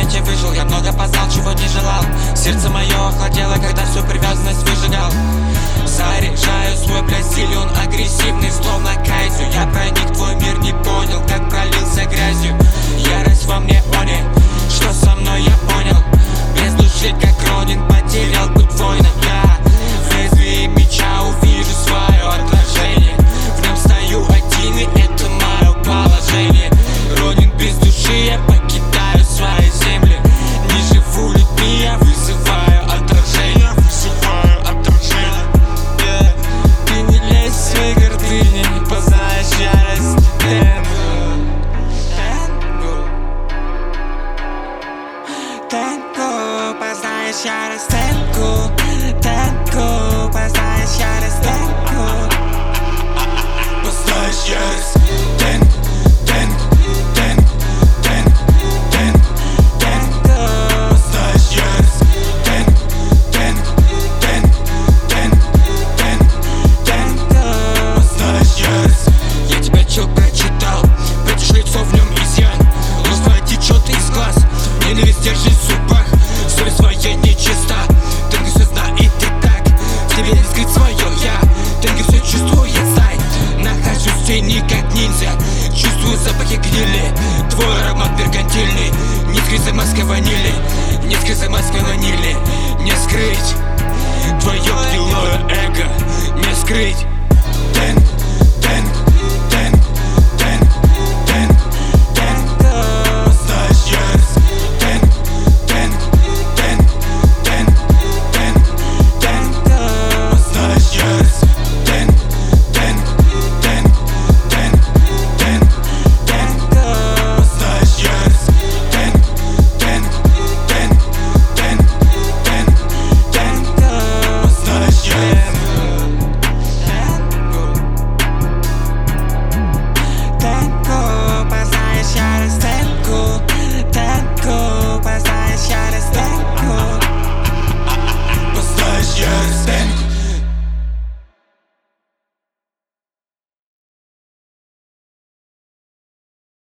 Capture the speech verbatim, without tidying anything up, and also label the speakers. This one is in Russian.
Speaker 1: моменте выжил, я много познал, чего не желал. Сердце мое охладело, когда всю привязанность выжигал. Заряжаю свой, блядь, стиль, он агрессивный, словно кайзю. Я проник в твой мир, не понял, как пролился грязью. Ярость во мне, они, что со мной я понял. Без души, как Ронин, потерял путь воина. Я в лезвии меча увижу свое отражение. В нем стою один, и это мое положение. Ронин без души, я покидаю свои земли. Не живу людьми, я вызываю отражение. Вызываю отражение. Yeah. Ты не лезь в свои гордыни, познаешь ярость. Тэнку, познаешь ярость. Тэнку, тэнку, познаешь ярость. Тэнку, познаешь ярость. Тэнку, тэнку, тэнку, тэнку, тэнку, тэнку, познаешь ярость. Тэнку, тэнку, тэнку, тэнку, тэнку, тэнку, познаешь ярость. Я тебя чё прочитал, прячешь лицо, в нем изъян. Ложь течет из глаз, ненависть держит в зубах. Совесть своя нечиста, Тэнку все знает и так. В тебе не скрыть свое я, Тэнку все чувствует, знай. Нахожусь в тени, как ниндзя, чувствую запахи гнили. Твой аромат меркантильный, не скрыть за маской ванили. Не скрыть за маской ванили. Не скрыть твое гнилое эго, не скрыть.